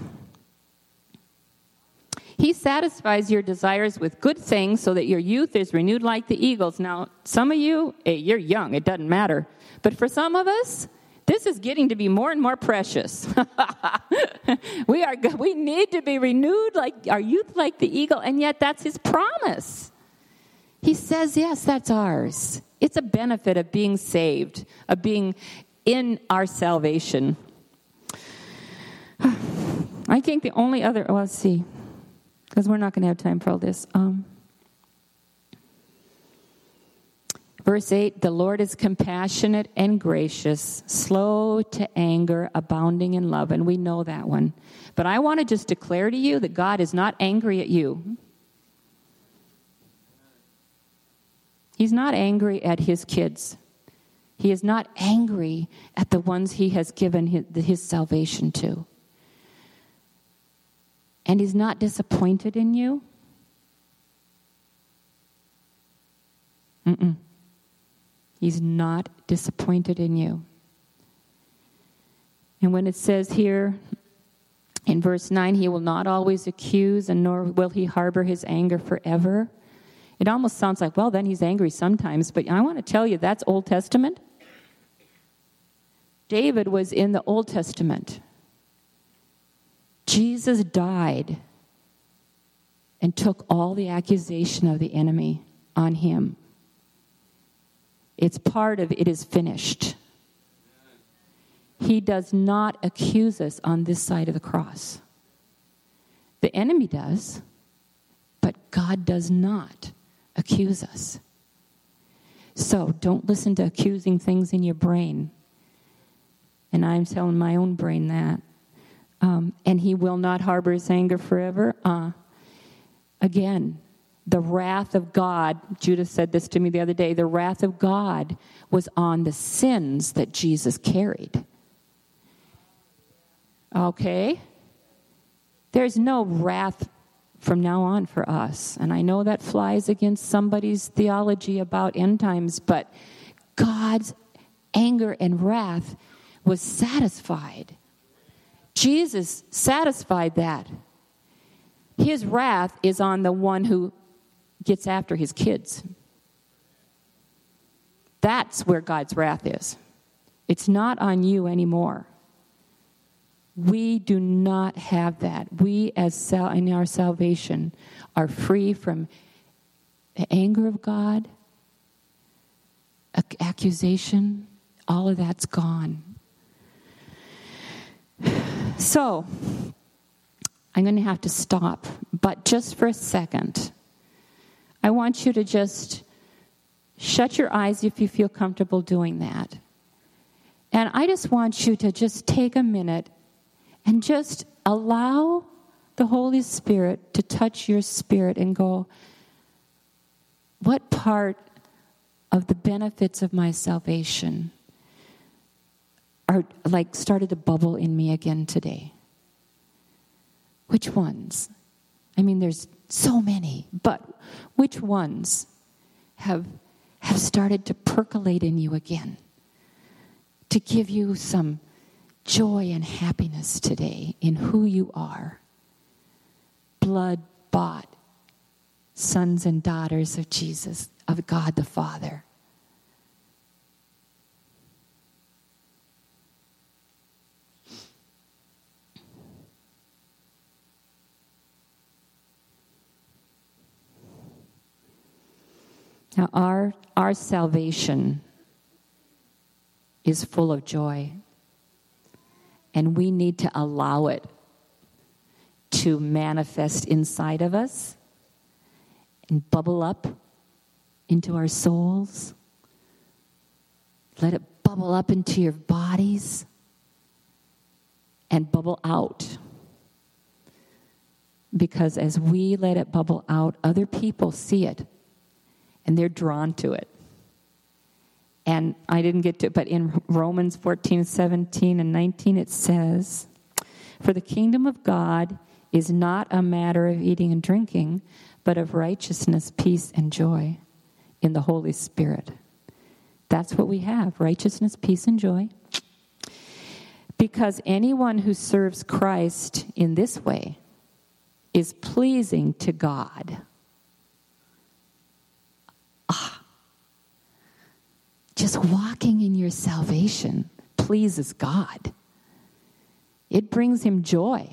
He satisfies your desires with good things so that your youth is renewed like the eagles. Now, some of you, hey, you're young, it doesn't matter. But for some of us, this is getting to be more and more precious. we are we need to be renewed like our youth like the eagle, and yet that's his promise. He says, yes, that's ours. It's a benefit of being saved, of being in our salvation. I think the only other, well, let's see, because we're not going to have time for all this. Um, Verse eight, the Lord is compassionate and gracious, slow to anger, abounding in love. And we know that one. But I want to just declare to you that God is not angry at you. He's not angry at his kids. He is not angry at the ones he has given his, his salvation to. And he's not disappointed in you. Mm-mm. He's not disappointed in you. And when it says here in verse nine, he will not always accuse, and nor will he harbor his anger forever. It almost sounds like, well, then he's angry sometimes. But I want to tell you, that's Old Testament. David was in the Old Testament. Jesus died and took all the accusation of the enemy on him. It's part of it is finished. He does not accuse us on this side of the cross. The enemy does, but God does not accuse us. So don't listen to accusing things in your brain. And I'm telling my own brain that. Um, and he will not harbor his anger forever. Uh, again, the wrath of God, Judith said this to me the other day, the wrath of God was on the sins that Jesus carried. Okay? There's no wrath from now on for us. And I know that flies against somebody's theology about end times, but God's anger and wrath was satisfied. Jesus satisfied that. His wrath is on the one who gets after his kids. That's where God's wrath is. It's not on you anymore. We do not have that. We, as sal- in our salvation, are free from the anger of God, accusation. All of that's gone. So, I'm going to have to stop, but just for a second, I want you to just shut your eyes if you feel comfortable doing that. And I just want you to just take a minute and just allow the Holy Spirit to touch your spirit and go, what part of the benefits of my salvation are like started to bubble in me again today? Which ones? I mean, there's so many, but which ones have have started to percolate in you again to give you some joy and happiness today in who you are? Blood-bought sons and daughters of Jesus, of God the Father. Now, our, our salvation is full of joy, and we need to allow it to manifest inside of us and bubble up into our souls. Let it bubble up into your bodies and bubble out. Because as we let it bubble out, other people see it. And they're drawn to it. And I didn't get to it, but in Romans fourteen, seventeen, and nineteen, it says, "For the kingdom of God is not a matter of eating and drinking, but of righteousness, peace, and joy in the Holy Spirit." That's what we have, righteousness, peace, and joy. Because anyone who serves Christ in this way is pleasing to God. Ah, just walking in your salvation pleases God. It brings him joy.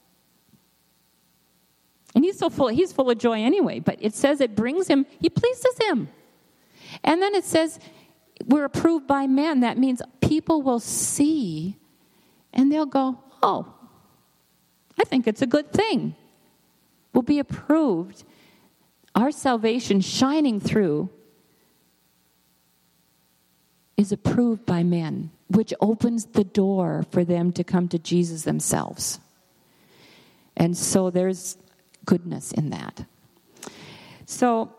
And he's so full, he's full of joy anyway, but it says it brings him, he pleases him. And then it says we're approved by men. That means people will see and they'll go, oh, I think it's a good thing. We'll be approved. Our salvation shining through is approved by men, which opens the door for them to come to Jesus themselves. And so there's goodness in that. So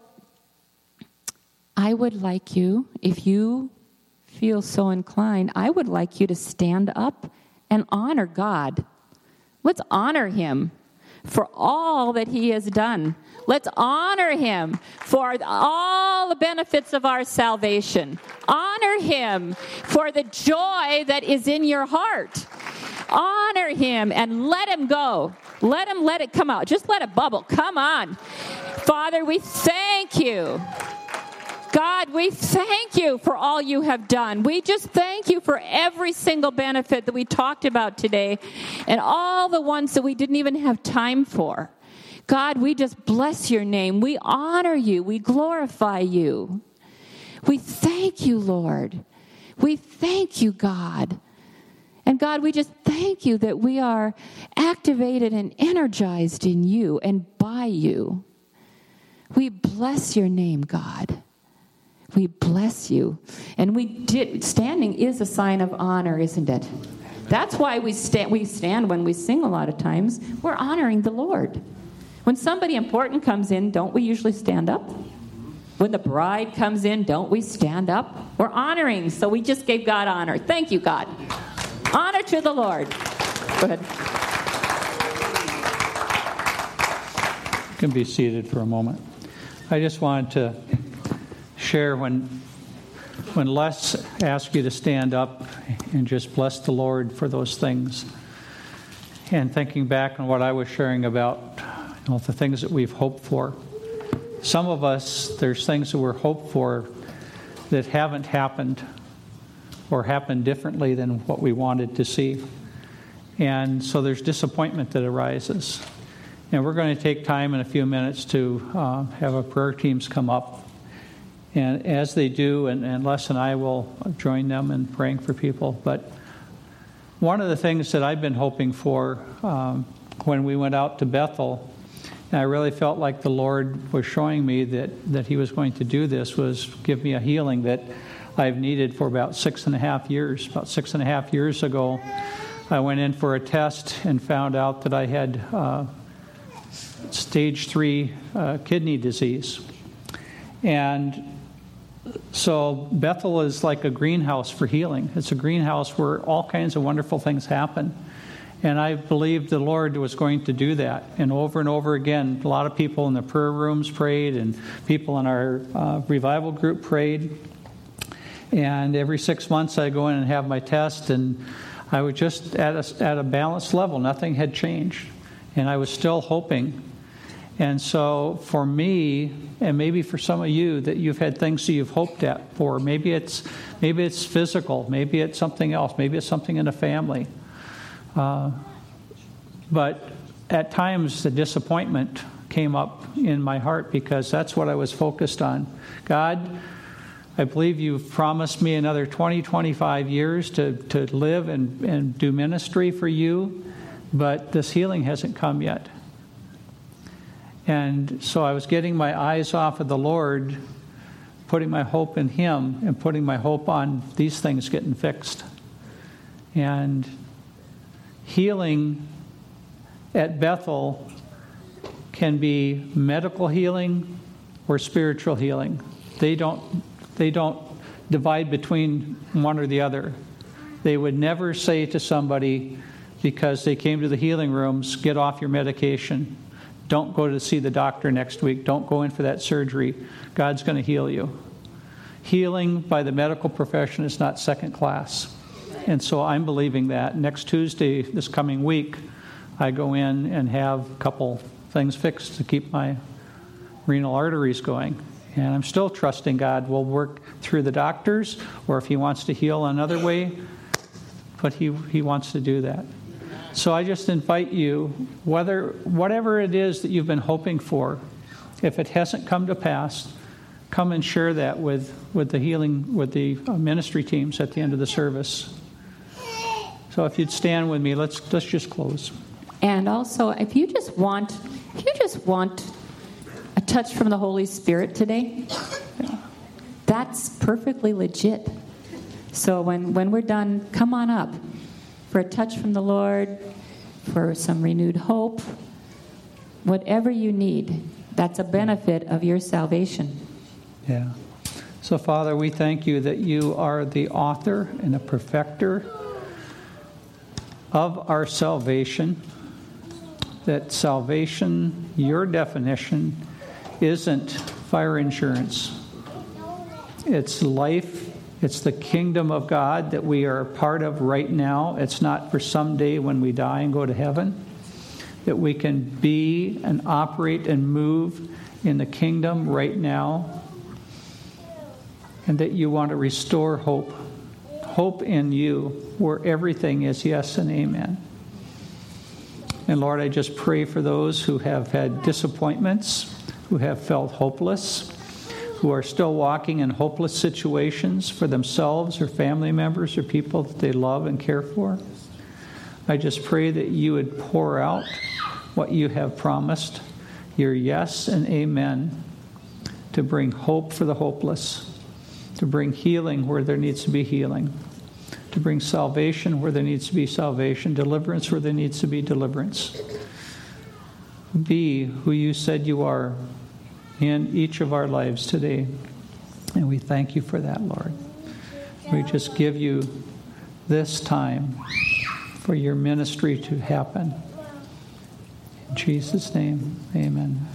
I would like you, if you feel so inclined, I would like you to stand up and honor God. Let's honor him for all that he has done. Let's honor him for all the benefits of our salvation. Honor him for the joy that is in your heart. Honor him and let him go. Let him let it come out. Just let it bubble. Come on. Father, we thank you. God, we thank you for all you have done. We just thank you for every single benefit that we talked about today and all the ones that we didn't even have time for. God, we just bless your name. We honor you. We glorify you. We thank you, Lord. We thank you, God. And God, we just thank you that we are activated and energized in you and by you. We bless your name, God. We bless you. And we did, standing is a sign of honor, isn't it? That's why we stand, we stand when we sing a lot of times. We're honoring the Lord. When somebody important comes in, don't we usually stand up? When the bride comes in, don't we stand up? We're honoring, so we just gave God honor. Thank you, God. Honor to the Lord. Go ahead. You can be seated for a moment. I just wanted to share when when Les asked you to stand up and just bless the Lord for those things. And thinking back on what I was sharing about, you know, the things that we've hoped for. Some of us, there's things that we're hoped for that haven't happened or happened differently than what we wanted to see. And so there's disappointment that arises. And we're going to take time in a few minutes to uh, have our prayer teams come up. And as they do, and, and Les and I will join them in praying for people. But one of the things that I've been hoping for um, when we went out to Bethel, and I really felt like the Lord was showing me that, that he was going to do this, was give me a healing that I've needed for about six and a half years. About six and a half years ago, I went in for a test and found out that I had uh, stage three uh, kidney disease. And so Bethel is like a greenhouse for healing. It's a greenhouse where all kinds of wonderful things happen. And I believed the Lord was going to do that. And over and over again, a lot of people in the prayer rooms prayed, and people in our uh, revival group prayed. And every six months I go in and have my test, and I was just at a, at a balanced level. Nothing had changed. And I was still hoping. And so for me, and maybe for some of you, that you've had things that you've hoped at for. Maybe it's maybe it's physical. Maybe it's something else. Maybe it's something in the family. Uh, but at times the disappointment came up in my heart because that's what I was focused on. God, I believe you've promised me another twenty, twenty-five years to, to live and, and do ministry for you, but this healing hasn't come yet. And so I was getting my eyes off of the Lord, putting my hope in Him, and putting my hope on these things getting fixed. And healing at Bethel can be medical healing or spiritual healing. They don't they don't divide between one or the other. They would never say to somebody, because they came to the healing rooms, get off your medication. Don't go to see the doctor next week. Don't go in for that surgery. God's going to heal you. Healing by the medical profession is not second class. And so I'm believing that. Next Tuesday, this coming week, I go in and have a couple things fixed to keep my renal arteries going. And I'm still trusting God will work through the doctors, or if He wants to heal another way, but He, he wants to do that. So I just invite you, whether whatever it is that you've been hoping for, if it hasn't come to pass, come and share that with, with the healing, with the ministry teams at the end of the service. So if you'd stand with me, let's let's just close. And also, if you just want, if you just want a touch from the Holy Spirit today, that's perfectly legit. So when, when we're done, come on up for a touch from the Lord, for some renewed hope, whatever you need. That's a benefit of your salvation. Yeah. So, Father, we thank you that you are the author and the perfecter of our salvation. That salvation, your definition, isn't fire insurance. It's life. It's the kingdom of God that we are a part of right now. It's not for someday when we die and go to heaven. That we can be and operate and move in the kingdom right now. And that you want to restore hope. Hope in you where everything is yes and amen. And Lord, I just pray for those who have had disappointments, who have felt hopeless, who are still walking in hopeless situations for themselves or family members or people that they love and care for. I just pray that you would pour out what you have promised, your yes and amen, to bring hope for the hopeless, to bring healing where there needs to be healing, to bring salvation where there needs to be salvation, deliverance where there needs to be deliverance. Be who you said you are in each of our lives today. And we thank you for that, Lord. We just give you this time for your ministry to happen. In Jesus' name, amen.